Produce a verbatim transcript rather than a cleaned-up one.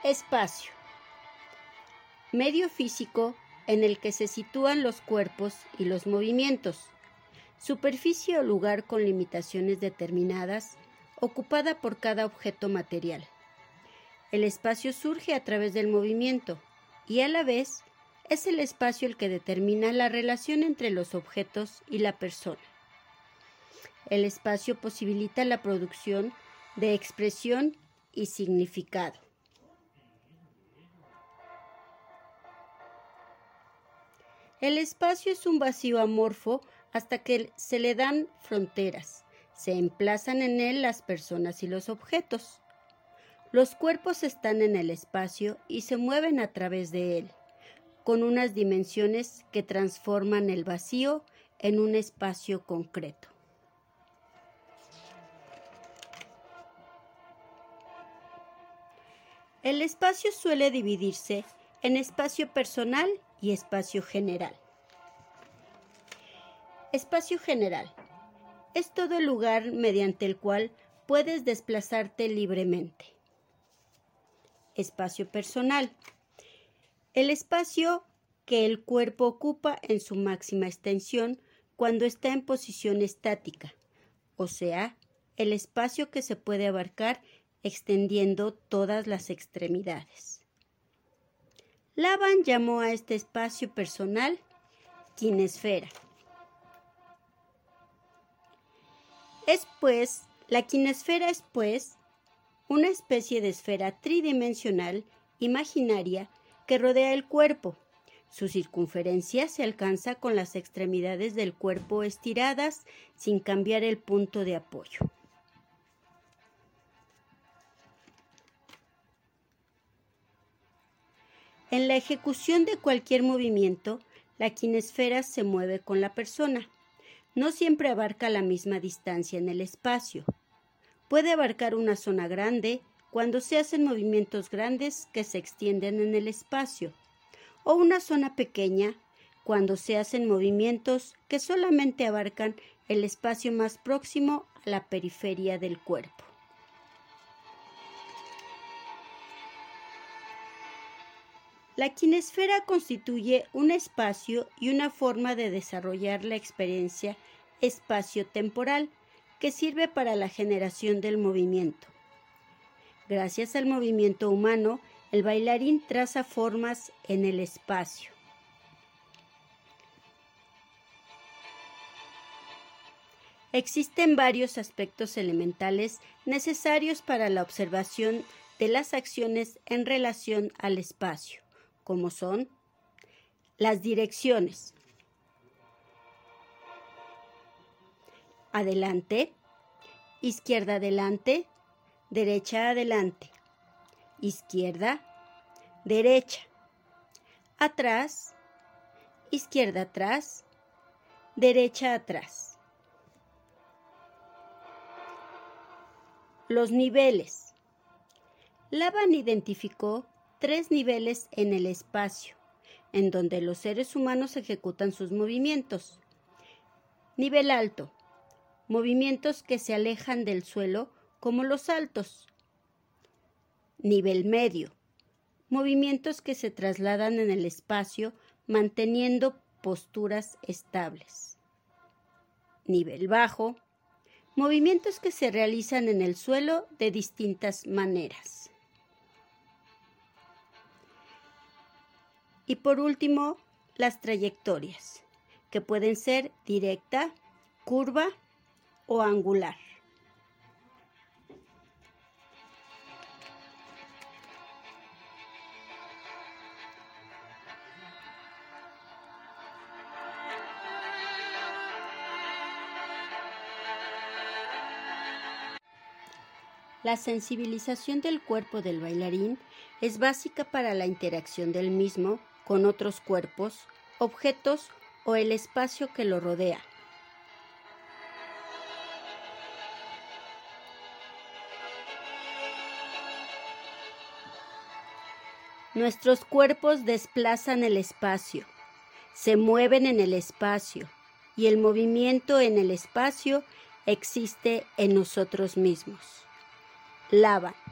Espacio. Medio físico en el que se sitúan los cuerpos y los movimientos. Superficie o lugar con limitaciones determinadas, ocupada por cada objeto material. El espacio surge a través del movimiento y a la vez es el espacio el que determina la relación entre los objetos y la persona. El espacio posibilita la producción de expresión y significado. El espacio es un vacío amorfo hasta que se le dan fronteras. Se emplazan en él las personas y los objetos. Los cuerpos están en el espacio y se mueven a través de él, con unas dimensiones que transforman el vacío en un espacio concreto. El espacio suele dividirse en espacio personal y espacio general. Espacio general es todo el lugar mediante el cual puedes desplazarte libremente. Espacio personal. El espacio que el cuerpo ocupa en su máxima extensión cuando está en posición estática, o sea, el espacio que se puede abarcar extendiendo todas las extremidades. Laban llamó a este espacio personal quinesfera. Es pues, la quinesfera es pues una especie de esfera tridimensional imaginaria que rodea el cuerpo. Su circunferencia se alcanza con las extremidades del cuerpo estiradas sin cambiar el punto de apoyo. En la ejecución de cualquier movimiento, la quinesfera se mueve con la persona. No siempre abarca la misma distancia en el espacio. Puede abarcar una zona grande cuando se hacen movimientos grandes que se extienden en el espacio, o una zona pequeña cuando se hacen movimientos que solamente abarcan el espacio más próximo a la periferia del cuerpo. La quinesfera constituye un espacio y una forma de desarrollar la experiencia espacio-temporal que sirve para la generación del movimiento. Gracias al movimiento humano, el bailarín traza formas en el espacio. Existen varios aspectos elementales necesarios para la observación de las acciones en relación al espacio, como son las direcciones. Adelante, izquierda adelante, derecha adelante, izquierda, derecha, atrás, izquierda atrás, derecha atrás. Los niveles. Laban identificó tres niveles en el espacio, en donde los seres humanos ejecutan sus movimientos. Nivel alto. Movimientos que se alejan del suelo como los saltos. Nivel medio. Movimientos que se trasladan en el espacio manteniendo posturas estables. Nivel bajo. Movimientos que se realizan en el suelo de distintas maneras. Y por último, las trayectorias, que pueden ser directa, curva o angular. La sensibilización del cuerpo del bailarín es básica para la interacción del mismo con otros cuerpos, objetos o el espacio que lo rodea. Nuestros cuerpos desplazan el espacio, se mueven en el espacio y el movimiento en el espacio existe en nosotros mismos. Laban.